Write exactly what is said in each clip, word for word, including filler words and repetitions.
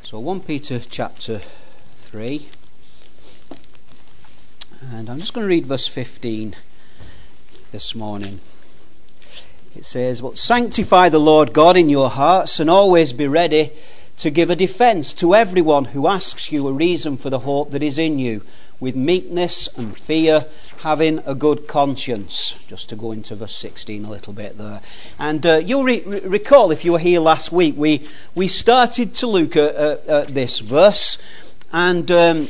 So First Peter chapter three, and I'm just going to read verse fifteen this morning. It says, "But sanctify the Lord God in your hearts, and always be ready to give a defence to everyone who asks you a reason for the hope that is in you, with meekness and fear, having a good conscience." Just to go into verse sixteen a little bit there. And uh, you'll re- recall, if you were here last week, we, we started to look at, at, at this verse. And um,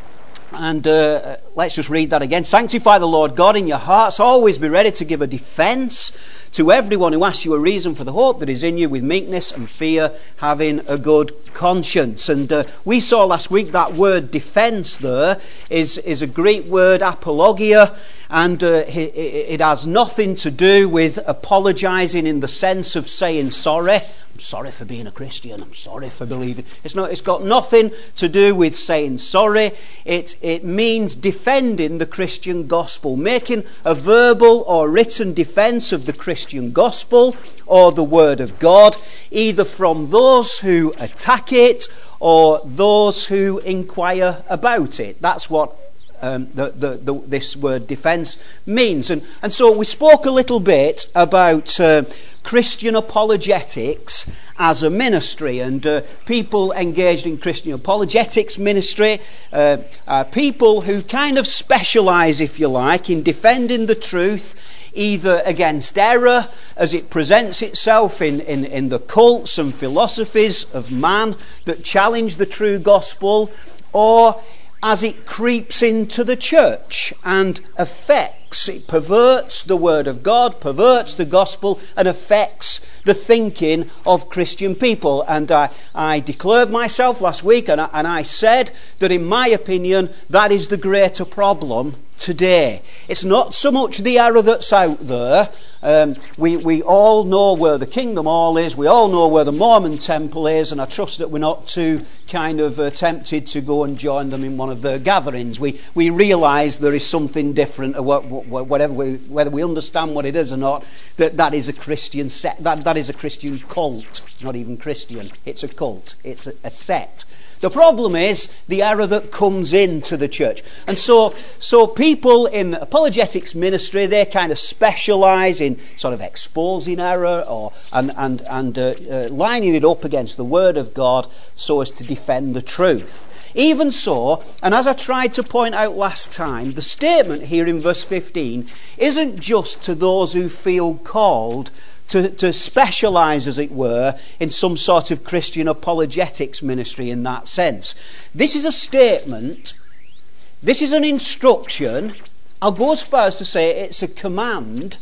and uh, let's just read that again. "Sanctify the Lord God in your hearts, always be ready to give a defence to everyone who asks you a reason for the hope that is in you, with meekness and fear, having a good conscience." And uh, we saw last week that word defence there is, is a Greek word, apologia, and uh, it, it has nothing to do with apologising in the sense of saying sorry. I'm sorry for being a Christian. I'm sorry for believing. It's not. It's got nothing to do with saying sorry. It it means defending the Christian gospel, making a verbal or written defence of the Christian gospel or the word of God, either from those who attack it or those who inquire about it. That's what Um, the, the, the, this word defence means. And, and so we spoke a little bit about uh, Christian apologetics as a ministry, and uh, people engaged in Christian apologetics ministry, uh, uh, people who kind of specialise, if you like, in defending the truth, either against error as it presents itself in, in, in the cults and philosophies of man that challenge the true gospel, or as it creeps into the church and affects, it perverts the word of God, perverts the gospel, and affects the thinking of Christian people. And I, I declared myself last week, and I, and I said that in my opinion that is the greater problem today. It's not so much the error that's out there. Um, we, we all know where the Kingdom Hall is. We all know where the Mormon Temple is, and I trust that we're not too kind of uh, tempted to go and join them in one of their gatherings. We we realise there is something different, or whatever we, whether we understand what it is or not. That that is a Christian set. That that is a Christian cult. Not even Christian. It's a cult. It's a, a sect. The problem is the error that comes into the church. And so so people in apologetics ministry, they kind of specialise in sort of exposing error or and, and, and uh, uh, lining it up against the Word of God so as to defend the truth. Even so, and as I tried to point out last time, the statement here in verse fifteen isn't just to those who feel called To, to specialise, as it were, in some sort of Christian apologetics ministry in that sense. This is a statement, this is an instruction. I'll go as far as to say it's a command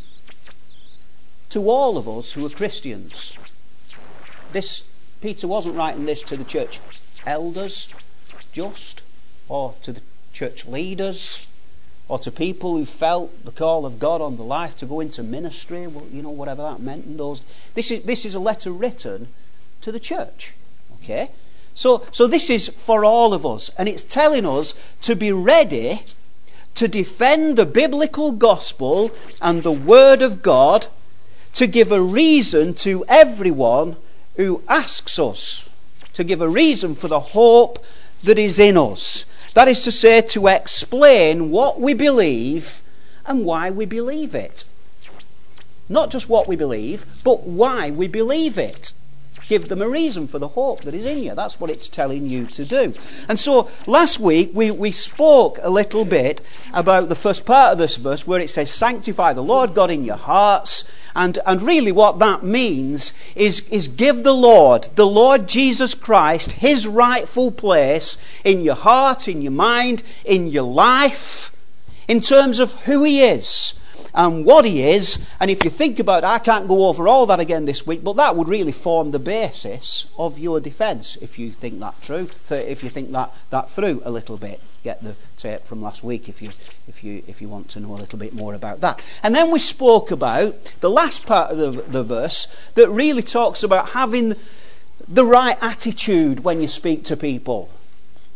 to all of us who are Christians. This, Peter wasn't writing this to the church elders just, or to the church leaders, or to people who felt the call of God on the life to go into ministry, well, you know, whatever that meant. And those, this is this is a letter written to the church. Okay, so so this is for all of us, and it's telling us to be ready to defend the biblical gospel and the Word of God, to give a reason to everyone who asks us, to give a reason for the hope that is in us. That is to say, to explain what we believe and why we believe it. Not just what we believe, but why we believe it. Give them a reason for the hope that is in you. That's what it's telling you to do. And so last week we, we spoke a little bit about the first part of this verse where it says, "Sanctify the Lord God in your hearts." And, and really what that means is, is give the Lord, the Lord Jesus Christ, his rightful place in your heart, in your mind, in your life, in terms of who he is and what he is. And if you think about it, I can't go over all that again this week, but that would really form the basis of your defence, if you think that true, if you think that, that through a little bit. Get the tape from last week if you if you if you want to know a little bit more about that. And then we spoke about the last part of the, the verse that really talks about having the right attitude when you speak to people.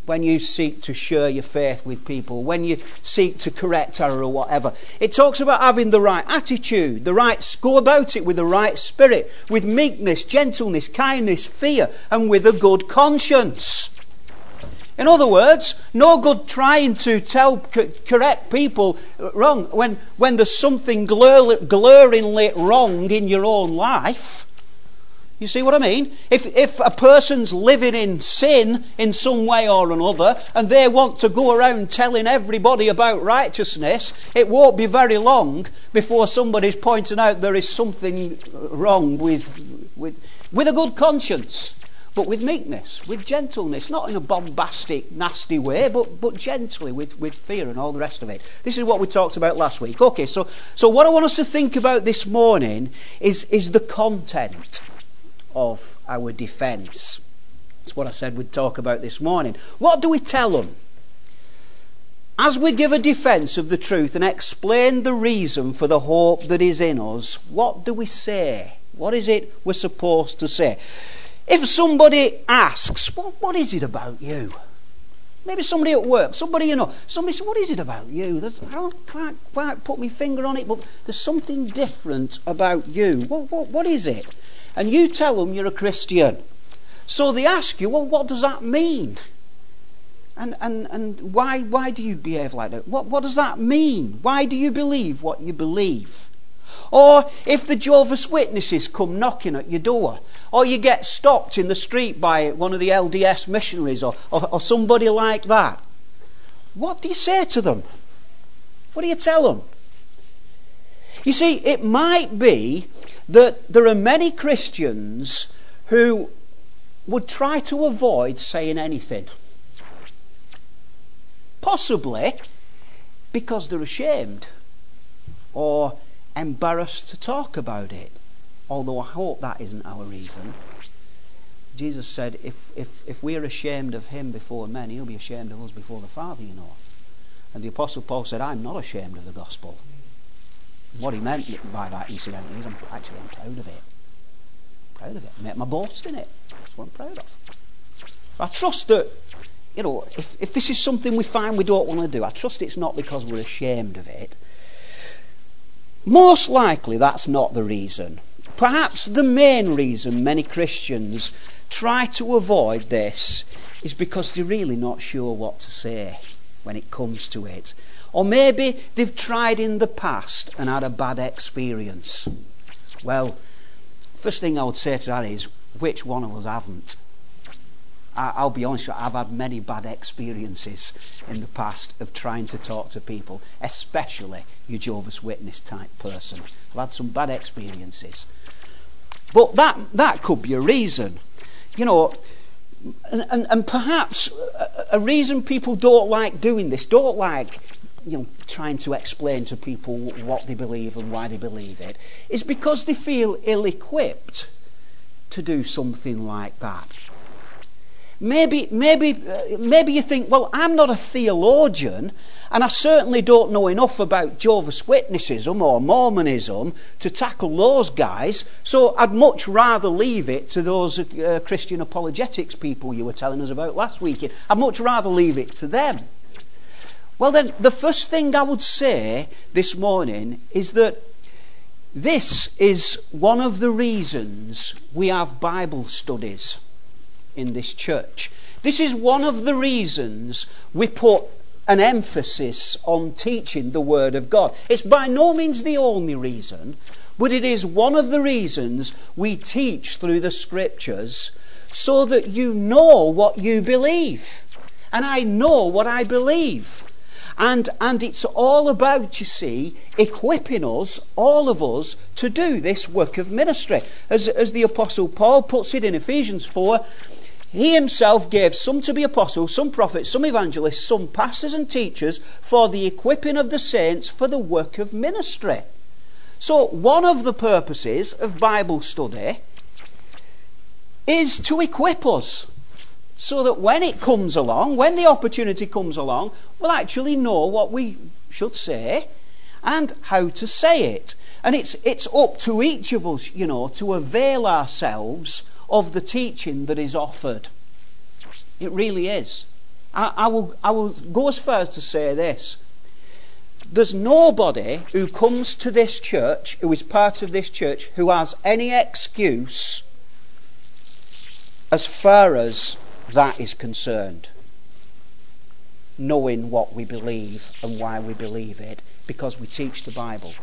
when you seek to share your faith with people, when you seek to correct error or whatever. It talks about having the right attitude, the right, go about it with the right spirit, with meekness, gentleness, kindness, fear, and with a good conscience. In other words, no good trying to tell, correct people wrong when, when there's something glur, glaringly wrong in your own life. You see what I mean? If if a person's living in sin in some way or another, and they want to go around telling everybody about righteousness, it won't be very long before somebody's pointing out there is something wrong with with with a good conscience, but with meekness, with gentleness, not in a bombastic, nasty way, but but gently, with, with fear and all the rest of it. This is what we talked about last week. Okay, so so what I want us to think about this morning is is the content of our defence. That's what I said we'd talk about this morning. What do we tell them? As we give a defence of the truth and explain the reason for the hope that is in us, what do we say? What is it we're supposed to say? If somebody asks, what, what is it about you? Maybe somebody at work, somebody you know, somebody says, what is it about you? There's, I don't quite, quite put my finger on it, but there's something different about you. What, what, what is it? And you tell them you're a Christian. So they ask you, well, what does that mean? And and, and why why do you behave like that? What, what does that mean? Why do you believe what you believe? Or if the Jehovah's Witnesses come knocking at your door, or you get stopped in the street by one of the L D S missionaries or, or, or somebody like that, what do you say to them? What do you tell them? You see, it might be that there are many Christians who would try to avoid saying anything. Possibly because they're ashamed or embarrassed to talk about it. Although I hope that isn't our reason. Jesus said, if, if, if we're ashamed of him before men, he'll be ashamed of us before the Father, you know. And the Apostle Paul said, I'm not ashamed of the gospel. What he meant by that, incidentally, is I'm actually I'm proud of it. Proud of it. I make my boast in it. That's what I'm proud of. I trust that, you know, if, if this is something we find we don't want to do, I trust it's not because we're ashamed of it. Most likely that's not the reason. Perhaps the main reason many Christians try to avoid this is because they're really not sure what to say when it comes to it. Or maybe they've tried in the past and had a bad experience. Well, first thing I would say to that is, which one of us haven't? I'll be honest with you, I've had many bad experiences in the past of trying to talk to people, especially you Jehovah's Witness type person. I've had some bad experiences. But that that could be a reason. You know, and, and, and perhaps a, a reason people don't like doing this, don't like, you know, trying to explain to people what they believe and why they believe it, is because they feel ill-equipped to do something like that. Maybe, maybe, uh, maybe you think, well, I'm not a theologian, and I certainly don't know enough about Jehovah's Witnessism or Mormonism to tackle those guys, so I'd much rather leave it to those uh, Christian apologetics people you were telling us about last week. I'd much rather leave it to them. Well then, the first thing I would say this morning is that this is one of the reasons we have Bible studies in this church. This is one of the reasons we put an emphasis on teaching the Word of God. It's by no means the only reason, but it is one of the reasons we teach through the Scriptures, so that you know what you believe. And I know what I believe. And, and it's all about, you see, equipping us, all of us, to do this work of ministry. As, as the Apostle Paul puts it in Ephesians four, he himself gave some to be apostles, some prophets, some evangelists, some pastors and teachers for the equipping of the saints for the work of ministry. So one of the purposes of Bible study is to equip us, so that when it comes along, when the opportunity comes along, we'll actually know what we should say and how to say it. And it's it's up to each of us, you know, to avail ourselves of the teaching that is offered. It really is. I, I will I will go as far as to say this. There's nobody who comes to this church, who is part of this church, who has any excuse as far as that is concerned. Knowing what we believe and why we believe it, because we teach the Bible.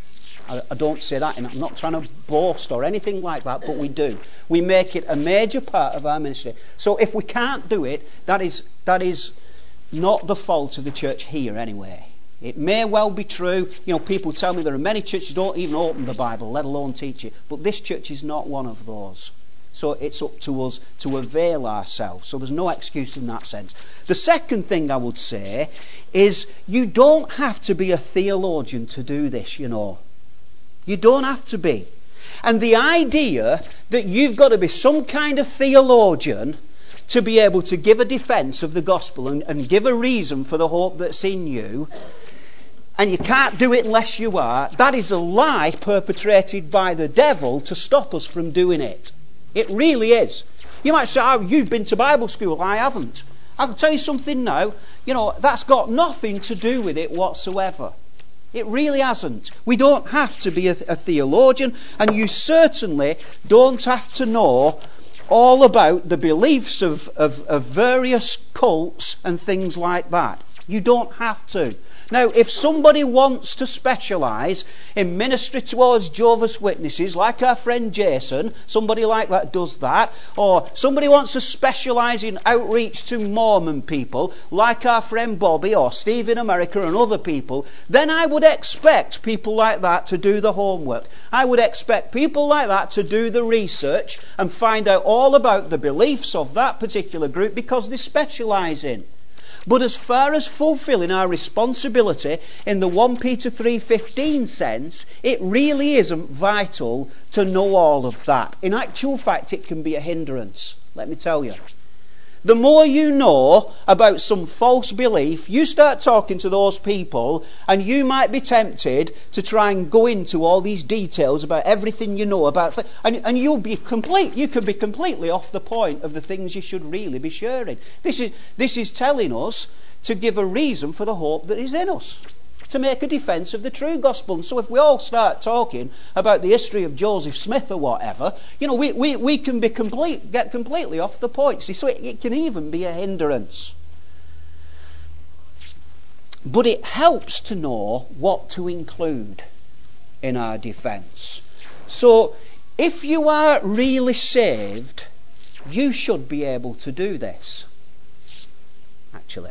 I, I don't say that, and I'm not trying to boast or anything like that, but we do. We make it a major part of our ministry. So if we can't do it, that is that is not the fault of the church here anyway. It may well be true. You know, people tell me there are many churches who don't even open the Bible, let alone teach it. But this church is not one of those. So it's up to us to avail ourselves. So there's no excuse in that sense. The second thing I would say is you don't have to be a theologian to do this, you know. You don't have to be. And the idea that you've got to be some kind of theologian to be able to give a defence of the gospel and, and give a reason for the hope that's in you, and you can't do it unless you are, that is a lie perpetrated by the devil to stop us from doing it. It really is. You might say, oh, you've been to Bible school. I haven't. I'll tell you something now. You know, that's got nothing to do with it whatsoever. It really hasn't. We don't have to be a, a theologian, and you certainly don't have to know all about the beliefs of, of, of various cults and things like that. You don't have to. Now, if somebody wants to specialise in ministry towards Jehovah's Witnesses, like our friend Jason, somebody like that does that, or somebody wants to specialise in outreach to Mormon people, like our friend Bobby or Steve in America and other people, then I would expect people like that to do the homework. I would expect people like that to do the research and find out all about the beliefs of that particular group because they specialise in. But as far as fulfilling our responsibility in the First Peter three fifteen sense, it really isn't vital to know all of that. In actual fact, it can be a hindrance, let me tell you. The more you know about some false belief, you start talking to those people and you might be tempted to try and go into all these details about everything you know about th- and, and you'll be complete you could be completely off the point of the things you should really be sharing. This is this is telling us to give a reason for the hope that is in us, to make a defence of the true gospel. And so if we all start talking about the history of Joseph Smith or whatever, you know, we, we, we can be complete, get completely off the point. See, so it, it can even be a hindrance. But it helps to know what to include in our defence. So if you are really saved, you should be able to do this, actually.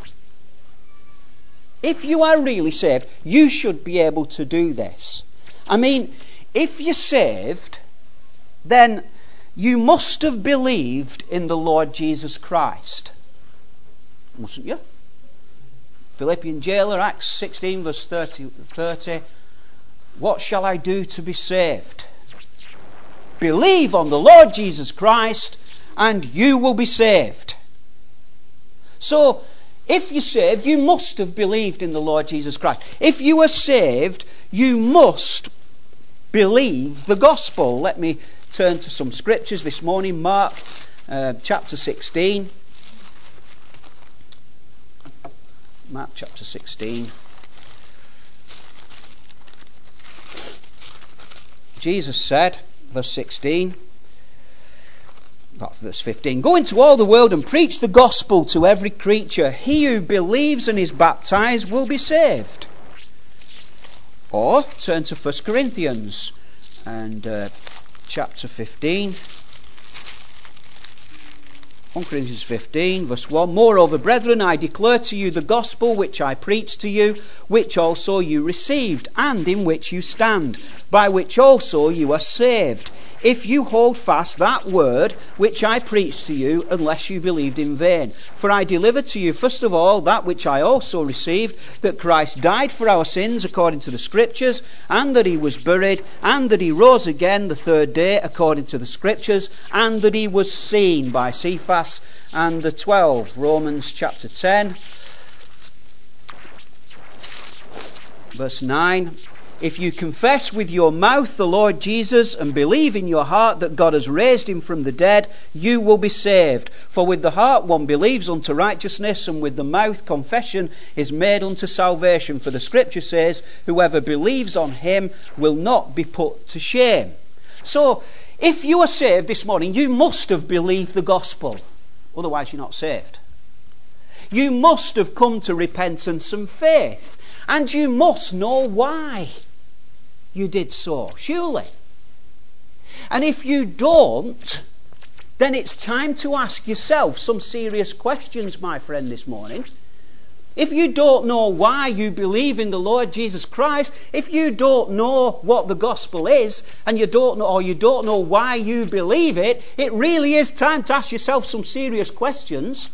If you are really saved, you should be able to do this. I mean, if you're saved, then you must have believed in the Lord Jesus Christ. Mustn't you? Philippian jailer, Acts sixteen, verse thirty, thirty. What shall I do to be saved? Believe on the Lord Jesus Christ, and you will be saved. So, if you're saved, you must have believed in the Lord Jesus Christ. If you are saved, you must believe the gospel. Let me turn to some scriptures this morning. Mark uh, chapter sixteen. Mark chapter sixteen. Jesus said, verse sixteen, verse fifteen, go into all the world and preach the gospel to every creature. He who believes and is baptized will be saved. Or turn to First Corinthians and uh, chapter fifteen. First Corinthians fifteen, verse one. Moreover, brethren, I declare to you the gospel which I preached to you, which also you received, and in which you stand, by which also you are saved, if you hold fast that word which I preached to you, unless you believed in vain. For I delivered to you first of all that which I also received, that Christ died for our sins according to the Scriptures, and that he was buried, and that he rose again the third day according to the Scriptures, and that he was seen by Cephas and the twelve. Romans chapter ten, verse nine. if you confess with your mouth the Lord Jesus and believe in your heart that God has raised him from the dead, you will be saved. For with the heart one believes unto righteousness, and with the mouth confession is made unto salvation. For the scripture says, whoever believes on him will not be put to shame. So, if you are saved this morning, you must have believed the gospel. Otherwise you're not saved. You must have come to repentance and faith. And you must know why you did so, surely. And if you don't, then it's time to ask yourself some serious questions, my friend, this morning. If you don't know why you believe in the Lord Jesus Christ, if you don't know what the gospel is, and you don't know, or you don't know why you believe it, it really is time to ask yourself some serious questions.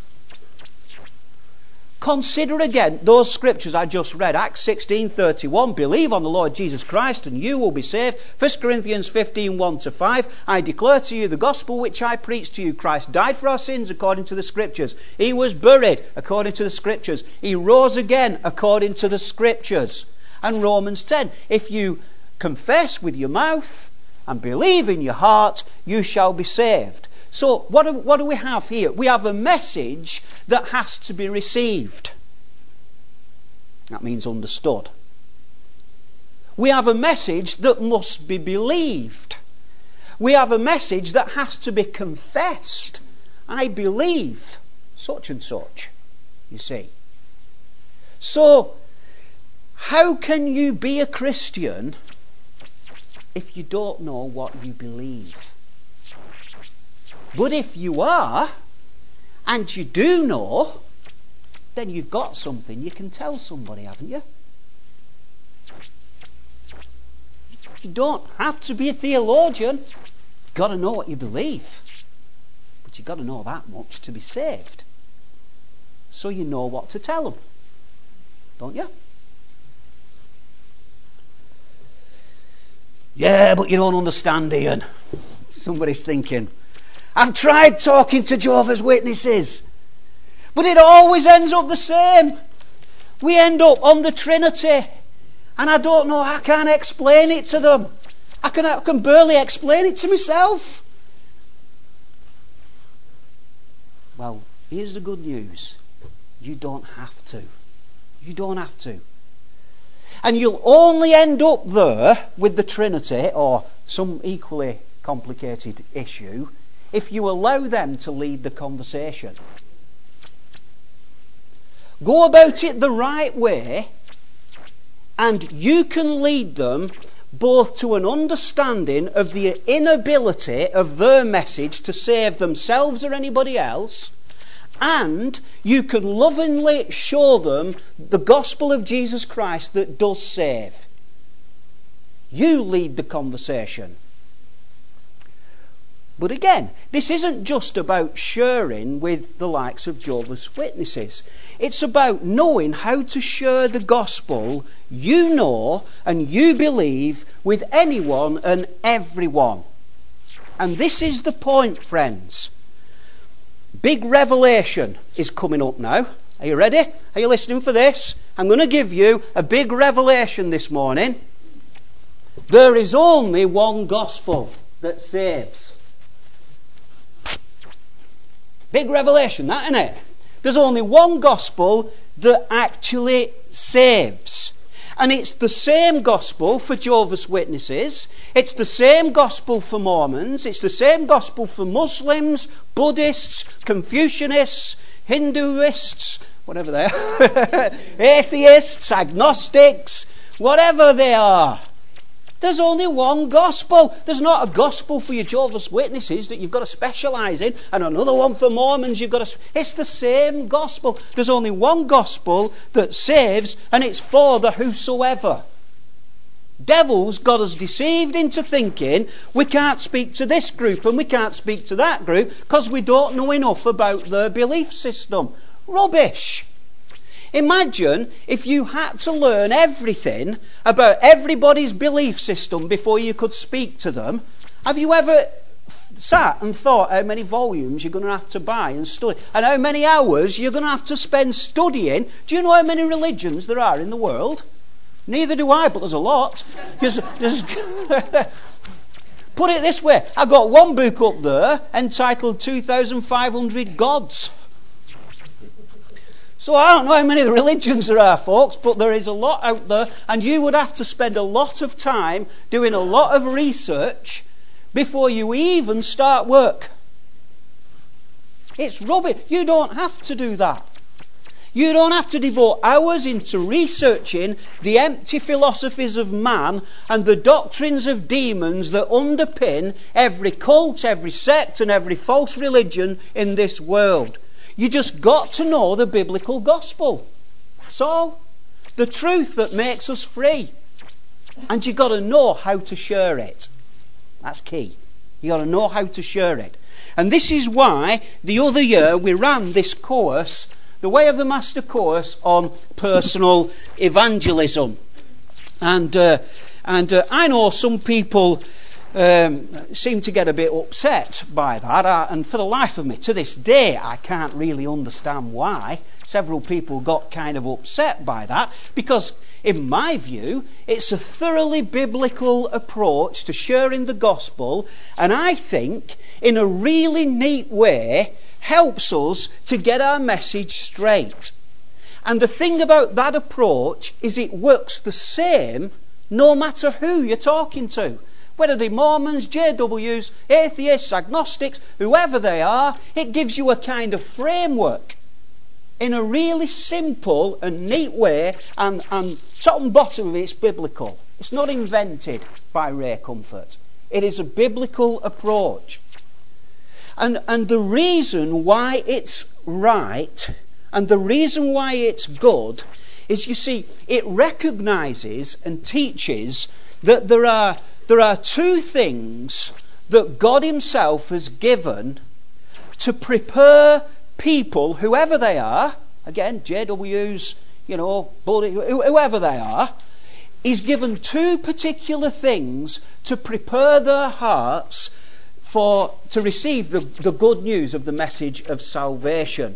Consider again those scriptures I just read. Acts sixteen thirty-one, believe on the Lord Jesus Christ and you will be saved. First Corinthians fifteen one to five, I declare to you the gospel which I preached to you. Christ died for our sins according to the scriptures. He was buried according to the scriptures. He rose again according to the scriptures. And Romans ten, if you confess with your mouth and believe in your heart, you shall be saved. So what do, what do we have here? We have a message that has to be received. That means understood. We have a message that must be believed. We have a message that has to be confessed. I believe such and such, you see. So, how can you be a Christian if you don't know what you believe? But if you are, and you do know, then you've got something you can tell somebody, haven't you? You don't have to be a theologian. You've got to know what you believe. But you've got to know that much to be saved. So you know what to tell them. Don't you? Yeah, but you don't understand, Ian. Somebody's thinking, I've tried talking to Jehovah's Witnesses, but it always ends up the same. We end up on the Trinity, and I don't know, I can't explain it to them. I can, I can barely explain it to myself. Well, here's the good news. You don't have to. You don't have to. And you'll only end up there with the Trinity, or some equally complicated issue, if you allow them to lead the conversation. Go about it the right way, and you can lead them both to an understanding of the inability of their message to save themselves or anybody else, and you can lovingly show them the gospel of Jesus Christ that does save. You lead the conversation. But again, this isn't just about sharing with the likes of Jehovah's Witnesses. It's about knowing how to share the gospel you know and you believe with anyone and everyone. And this is the point, friends. Big revelation is coming up now. Are you ready? Are you listening for this? I'm going to give you a big revelation this morning. There is only one gospel that saves. Big revelation, that, isn't it? There's only one gospel that actually saves. And it's the same gospel for Jehovah's Witnesses. It's the same gospel for Mormons. It's the same gospel for Muslims, Buddhists, Confucianists, Hinduists, whatever they are, atheists, agnostics, whatever they are. There's only one gospel. There's not a gospel for your Jehovah's Witnesses that you've got to specialise in, and another one for Mormons you've got to... It's the same gospel. There's only one gospel that saves, and it's for the whosoever. Devil's got us deceived into thinking we can't speak to this group and we can't speak to that group because we don't know enough about their belief system. Rubbish. Imagine if you had to learn everything about everybody's belief system before you could speak to them. Have you ever sat and thought how many volumes you're going to have to buy and study, and how many hours you're going to have to spend studying? Do you know how many religions there are in the world? Neither do I, but there's a lot. Because there's put it this way, I've got one book up there entitled two thousand five hundred Gods. So I don't know how many religions there are, folks, but there is a lot out there, and you would have to spend a lot of time doing a lot of research before you even start work. It's rubbish. You don't have to do that. You don't have to devote hours into researching the empty philosophies of man and the doctrines of demons that underpin every cult, every sect, and every false religion in this world. You just got to know the biblical gospel. That's all. The truth that makes us free. And you've got to know how to share it. That's key. You've got to know how to share it. And this is why the other year we ran this course, the Way of the Master course on personal evangelism. And uh, and uh, I know some people um, seem to get a bit upset by that. I, and for the life of me, to this day, I can't really understand why. Several people got kind of upset by that. Because, in my view, it's a thoroughly biblical approach to sharing the gospel. And I think, in a really neat way, helps us to get our message straight. And the thing about that approach is it works the same no matter who you're talking to. Whether they're Mormons, J Ws, atheists, agnostics, whoever they are, it gives you a kind of framework in a really simple and neat way, and, and top and bottom of it, it's biblical. It's not invented by Ray Comfort. It is a biblical approach. And, and the reason why it's right and the reason why it's good is, you see, it recognises and teaches that there are, there are two things that God himself has given to prepare people, whoever they are, again, J Ws, you know, whoever they are, he's given two particular things to prepare their hearts for to receive the, the good news of the message of salvation.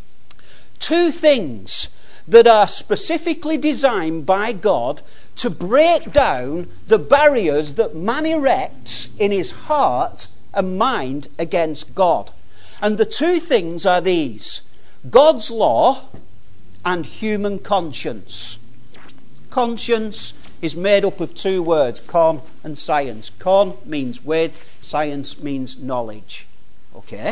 Two things that are specifically designed by God to break down the barriers that man erects in his heart and mind against God. And the two things are these: God's law and human conscience. Conscience is made up of two words, con and science. Con means with, science means knowledge. Okay?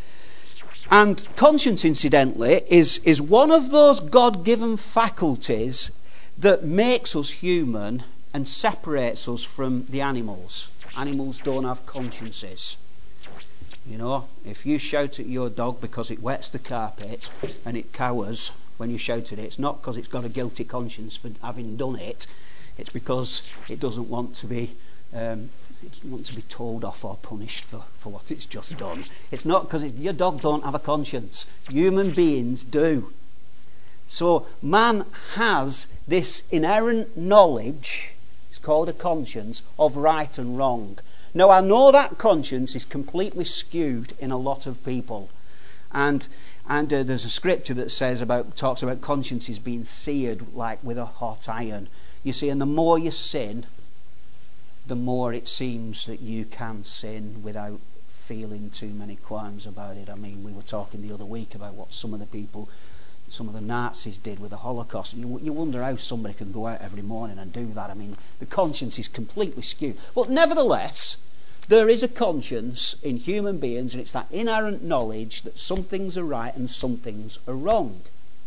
And conscience, incidentally, is, is one of those God-given faculties that makes us human and separates us from the animals. Animals don't have consciences. You know, if you shout at your dog because it wets the carpet and it cowers when you shout at it, it's not because it's got a guilty conscience for having done it. It's because it doesn't want to be um, it doesn't want to be told off or punished for, for what it's just done. It's not because it, your dog don't have a conscience. Human beings do. So man has this inherent knowledge, it's called a conscience, of right and wrong. Now, I know that conscience is completely skewed in a lot of people. And and uh, there's a scripture that says about talks about consciences being seared like with a hot iron. You see, and the more you sin, the more it seems that you can sin without feeling too many qualms about it. I mean, we were talking the other week about what some of the people, some of the Nazis did with the Holocaust. You, you wonder how somebody can go out every morning and do that. I mean, the conscience is completely skewed. But nevertheless, there is a conscience in human beings, and it's that inherent knowledge that some things are right and some things are wrong.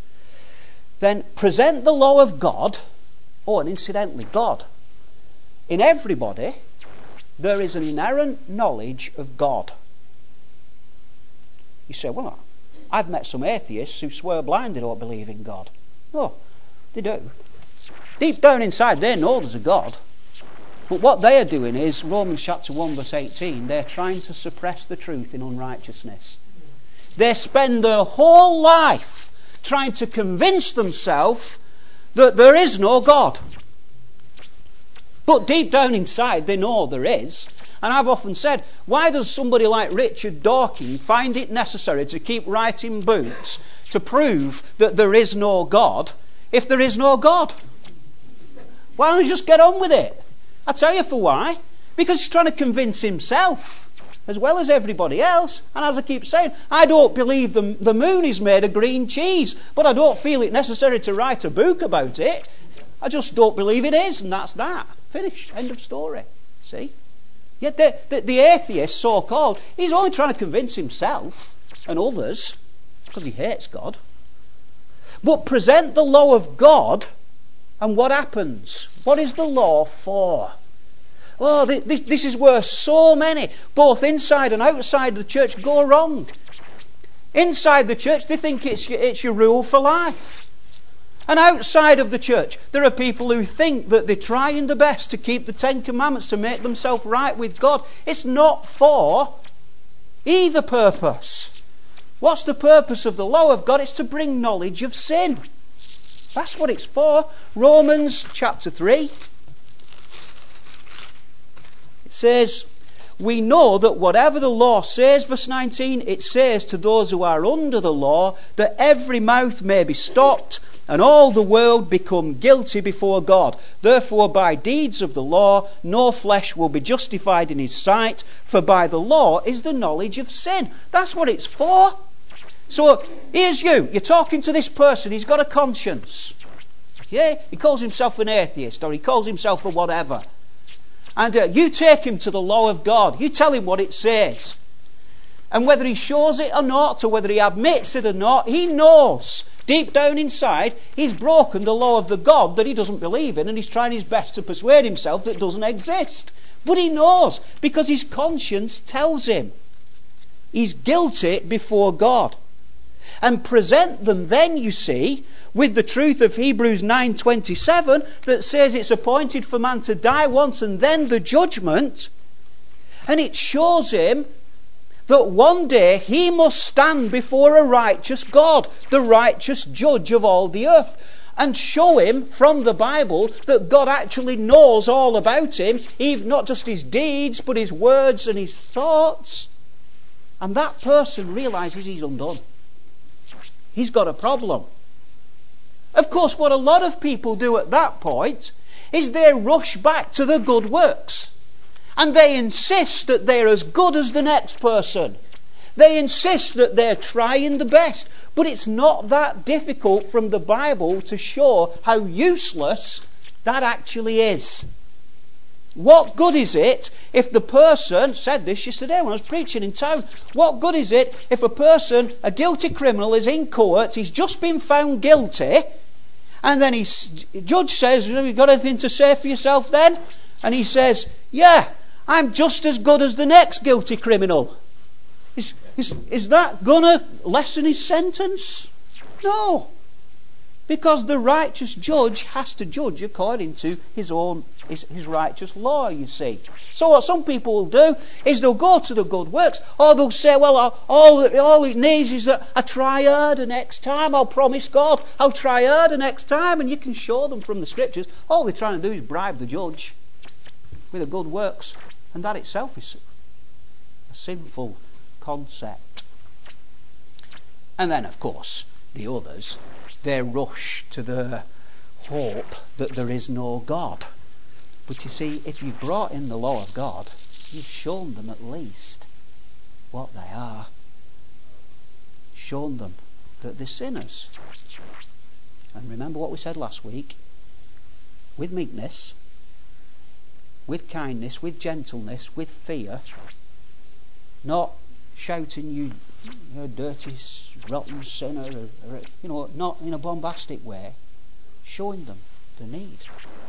Then present the law of God. Oh, and incidentally, God. In everybody, there is an inherent knowledge of God. You say, well, I've met some atheists who swear blind they don't believe in God. No, they do. Deep down inside, they know there's a God. But what they are doing is, Romans chapter one verse eighteen, they're trying to suppress the truth in unrighteousness. They spend their whole life trying to convince themselves that there is no God. But deep down inside, they know there is. And I've often said, why does somebody like Richard Dawkins find it necessary to keep writing books to prove that there is no God if there is no God? Why don't he just get on with it? I'll tell you for why. Because he's trying to convince himself as well as everybody else. And as I keep saying, I don't believe the, the moon is made of green cheese, but I don't feel it necessary to write a book about it. I just don't believe it is, and that's that. Finished. End of story. See? Yet the, the, the atheist, so-called, he's only trying to convince himself and others, because he hates God. But present the law of God, and what happens? What is the law for? Oh, this, this is where so many, both inside and outside the church, go wrong. Inside the church, they think it's, it's your rule for life. And outside of the church, there are people who think that they're trying their best to keep the Ten Commandments, to make themselves right with God. It's not for either purpose. What's the purpose of the law of God? It's to bring knowledge of sin. That's what it's for. Romans chapter three. It says, we know that whatever the law says, verse nineteen, it says to those who are under the law, that every mouth may be stopped, and all the world become guilty before God. Therefore, by deeds of the law, no flesh will be justified in his sight, for by the law is the knowledge of sin. That's what it's for. So, here's you. You're talking to this person. He's got a conscience. Yeah? He calls himself an atheist, or he calls himself a whatever. And uh, you take him to the law of God. You tell him what it says. And whether he shows it or not, or whether he admits it or not, he knows deep down inside he's broken the law of the God that he doesn't believe in, and he's trying his best to persuade himself that it doesn't exist. But he knows, because his conscience tells him he's guilty before God. And present them then, you see, with the truth of Hebrews nine twenty-seven that says it's appointed for man to die once and then the judgment. And it shows him that one day he must stand before a righteous God, the righteous judge of all the earth, and show him from the Bible that God actually knows all about him, even not just his deeds, but his words and his thoughts. And that person realises he's undone. He's got a problem. Of course, what a lot of people do at that point is they rush back to the good works. And they insist that they're as good as the next person. They insist that they're trying the best. But it's not that difficult from the Bible to show how useless that actually is. What good is it if the person, said this yesterday when I was preaching in town, what good is it if a person, a guilty criminal, is in court, he's just been found guilty, and then his judge says, have you got anything to say for yourself then? And he says, yeah, I'm just as good as the next guilty criminal. Is, is, is that going to lessen his sentence? No. Because the righteous judge has to judge according to his own, his, his righteous law, you see. So what some people will do is they'll go to the good works, or they'll say, well, all, all it needs is a, a try harder next time. I'll promise God I'll try harder next time. And you can show them from the scriptures, all they're trying to do is bribe the judge with the good works. And that itself is a sinful concept. And then, of course, the others, they rush to the hope that there is no God. But you see, if you've brought in the law of God, you've shown them at least what they are. Shown them that they're sinners. And remember what we said last week. With meekness, with kindness, with gentleness, with fear, not shouting, you, you dirty, rotten sinner, or, or, you know, not in a bombastic way, showing them the need.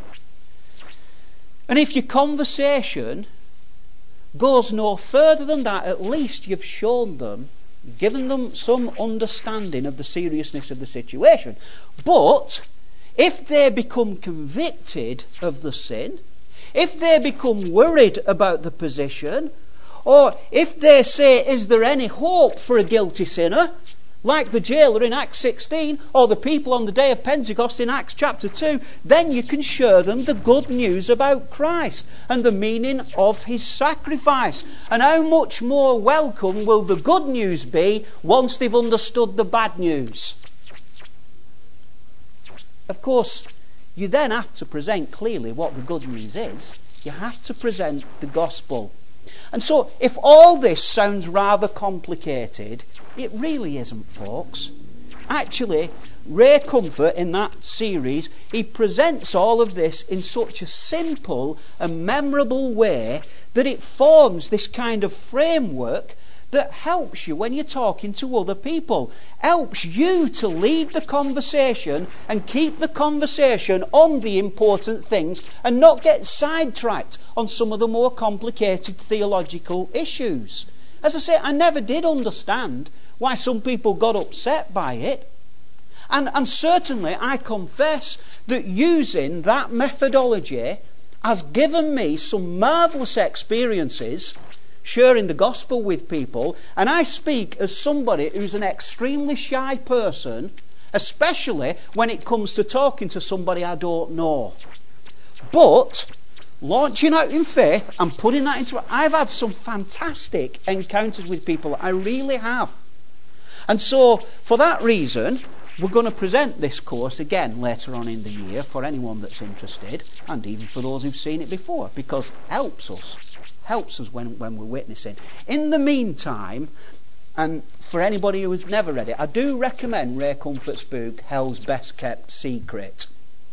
And if your conversation goes no further than that, at least you've shown them, given them some understanding of the seriousness of the situation. But if they become convicted of the sin, if they become worried about the position, or if they say, is there any hope for a guilty sinner, like the jailer in Acts sixteen, or the people on the day of Pentecost in Acts chapter two, then you can show them the good news about Christ and the meaning of his sacrifice. And how much more welcome will the good news be once they've understood the bad news? Of course, you then have to present clearly what the good news is. You have to present the gospel. And so, if all this sounds rather complicated, it really isn't, folks. Actually, Ray Comfort, in that series, he presents all of this in such a simple and memorable way that it forms this kind of framework that helps you when you're talking to other people, helps you to lead the conversation and keep the conversation on the important things and not get sidetracked on some of the more complicated theological issues. As I say, I never did understand why some people got upset by it. And, and certainly I confess that using that methodology has given me some marvellous experiences sharing the gospel with people, and I speak as somebody who's an extremely shy person, especially when it comes to talking to somebody I don't know. But launching out in faith and putting that into it, I've had some fantastic encounters with people, I really have. And so for that reason, we're going to present this course again later on in the year for anyone that's interested, and even for those who've seen it before, because it helps us helps us when, when we're witnessing. In the meantime, and for anybody who has never read it, I do recommend Ray Comfort's book, Hell's Best Kept Secret.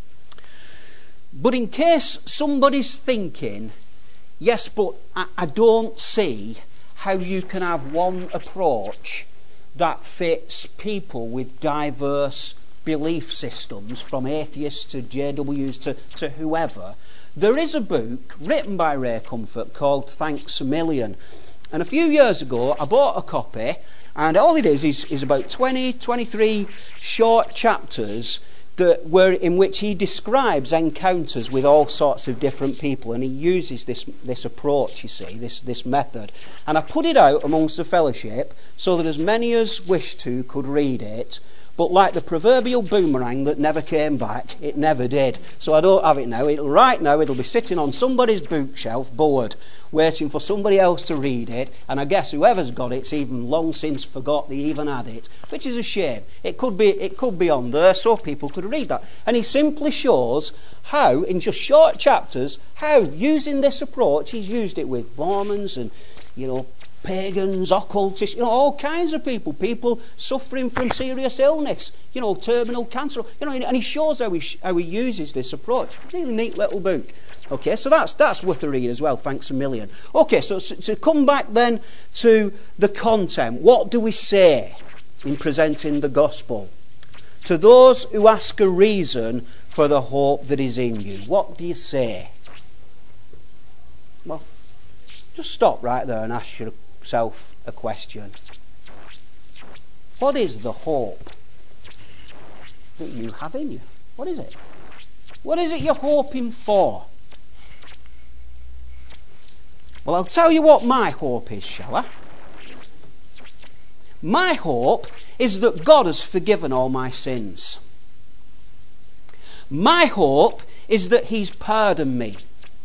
But in case somebody's thinking, yes, but I, I don't see how you can have one approach that fits people with diverse belief systems, from atheists to J Ws to, to whoever, there is a book written by Ray Comfort called Thanks a Million. And a few years ago, I bought a copy, and all it is is, is about twenty, twenty-three short chapters that were in which he describes encounters with all sorts of different people, and he uses this this approach, you see, this, this method. And I put it out amongst the fellowship so that as many as wished to could read it. But like the proverbial boomerang that never came back, it never did. So I don't have it now. It'll, right now it'll be sitting on somebody's bookshelf, bored, waiting for somebody else to read it. And I guess whoever's got it's even long since forgot they even had it, which is a shame. It could be, it could be on there so people could read that. And he simply shows how, in just short chapters, how using this approach, he's used it with Mormons and, you know, pagans, occultists, you know, all kinds of people, people suffering from serious illness, you know, terminal cancer, you know, and he shows how he, how he uses this approach. Really neat little book. Okay, so that's that's worth a read as well, thanks a million. Okay, so to come back then to the content, what do we say in presenting the gospel? To those who ask a reason for the hope that is in you, what do you say? Well, just stop right there and ask yourself a question. What is the hope that you have in you? What is it? What is it you're hoping for? Well, I'll tell you what my hope is, shall I? My hope is that God has forgiven all my sins. My hope is that He's pardoned me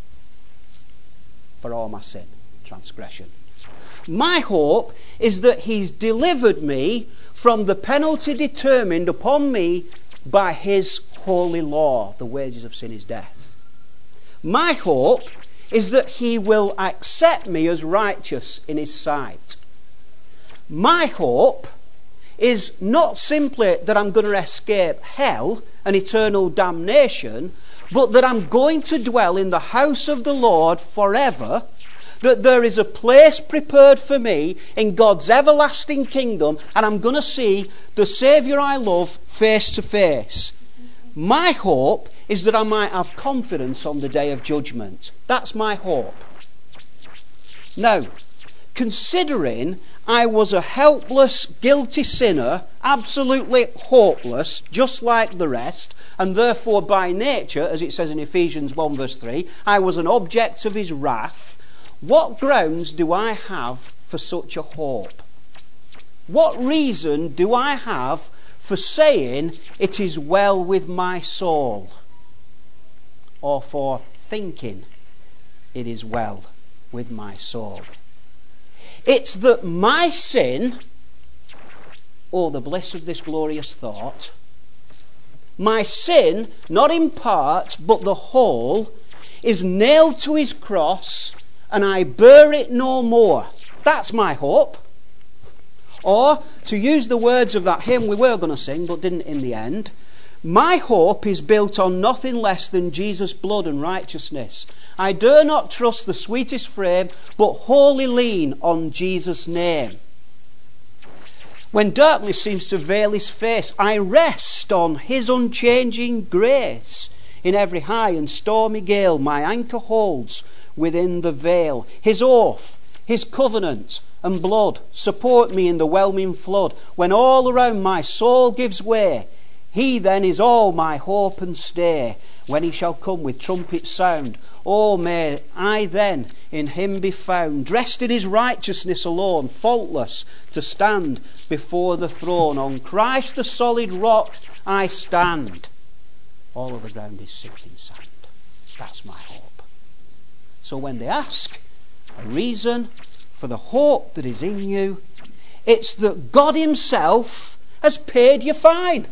for all my sin, transgression. My hope is that He's delivered me from the penalty determined upon me by His holy law. The wages of sin is death. My hope is that He will accept me as righteous in His sight. My hope is not simply that I'm going to escape hell and eternal damnation, but that I'm going to dwell in the house of the Lord forever, that there is a place prepared for me in God's everlasting kingdom, and I'm going to see the Saviour I love face to face. My hope is that I might have confidence on the day of judgment. That's my hope. Now, considering I was a helpless, guilty sinner, absolutely hopeless, just like the rest, and therefore by nature, as it says in Ephesians one verse three, I was an object of His wrath, what grounds do I have for such a hope? What reason do I have for saying it is well with my soul? Or for thinking it is well with my soul? It's that my sin, oh, the bliss of this glorious thought, My sin, not in part, but the whole, is nailed to his cross, and I bear it no more. That's my hope. Or, to use the words of that hymn we were going to sing, but didn't in the end, my hope is built on nothing less than Jesus' blood and righteousness. I dare not trust the sweetest frame, but wholly lean on Jesus' name. When darkness seems to veil his face, I rest on his unchanging grace. In every high and stormy gale, my anchor holds within the veil. His oath, his covenant and blood support me in the whelming flood. When all around my soul gives way, he then is all my hope and stay. When he shall come with trumpet sound, oh, may I then in him be found, dressed in his righteousness alone, faultless, to stand before the throne. On Christ the solid rock I stand. All of the ground is sinking sand. That's my hope. So when they ask a reason for the hope that is in you, it's that God himself has paid your fine.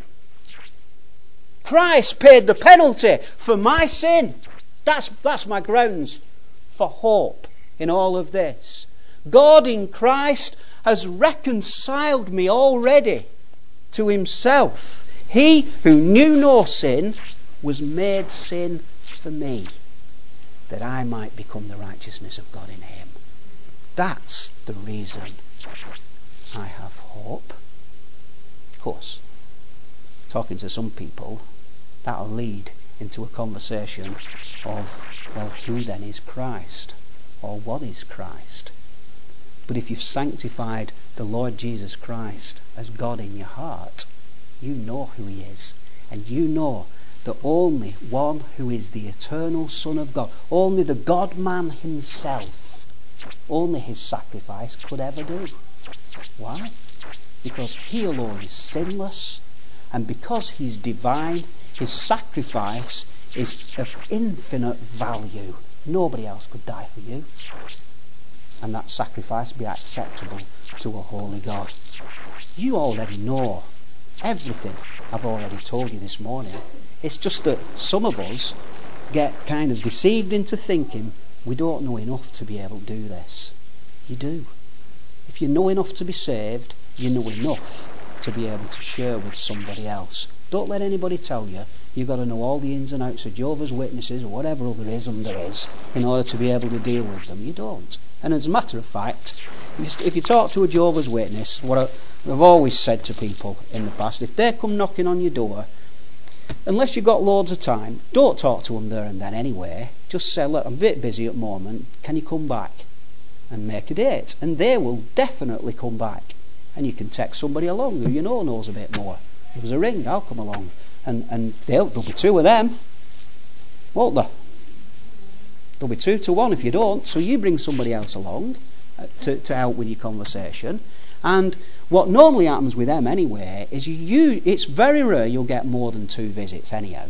Christ paid the penalty for my sin. That's, that's my grounds for hope in all of this. God in Christ has reconciled me already to himself. He who knew no sin was made sin for me, that I might become the righteousness of God in him. That's the reason I have hope. Of course, talking to some people, that'll lead into a conversation of, well, who then is Christ? Or what is Christ? But if you've sanctified the Lord Jesus Christ as God in your heart, you know who he is. And you know that only one who is the eternal Son of God, only the God-man himself, only his sacrifice could ever do. Why? Because he alone is sinless, and because he's divine, his sacrifice is of infinite value. Nobody else could die for you. And that sacrifice be acceptable to a holy God. You already know everything I've already told you this morning. It's just that some of us get kind of deceived into thinking we don't know enough to be able to do this. You do. If you know enough to be saved, you know enough to be able to share with somebody else. Don't let anybody tell you you've got to know all the ins and outs of Jehovah's Witnesses or whatever other ism there is in order to be able to deal with them. You don't. And as a matter of fact, if you talk to a Jehovah's Witness, what I've always said to people in the past, if they come knocking on your door, unless you've got loads of time, don't talk to them there and then anyway. Just say, look, I'm a bit busy at the moment, can you come back? And make a date. And they will definitely come back. And you can text somebody along who you know knows a bit more. Give us a ring, I'll come along. And and there'll, there'll be two of them, won't there? There'll be two to one if you don't. So you bring somebody else along to, to help with your conversation. And what normally happens with them anyway is you. It's very rare you'll get more than two visits anyhow.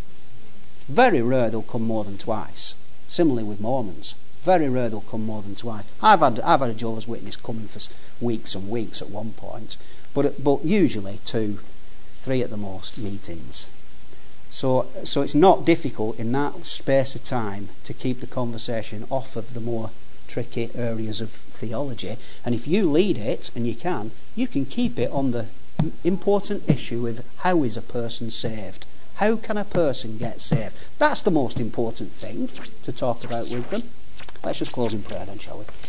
Very rare they'll come more than twice. Similarly with Mormons. Very rare they'll come more than twice. I've had I've had a Jehovah's Witness coming for weeks and weeks at one point, but but usually two, three at the most meetings. So so it's not difficult in that space of time to keep the conversation off of the more tricky areas of theology. And if you lead it, and you can, you can keep it on the important issue of how is a person saved. How can a person get saved? That's the most important thing to talk about with them. Let's just close in prayer then, shall we?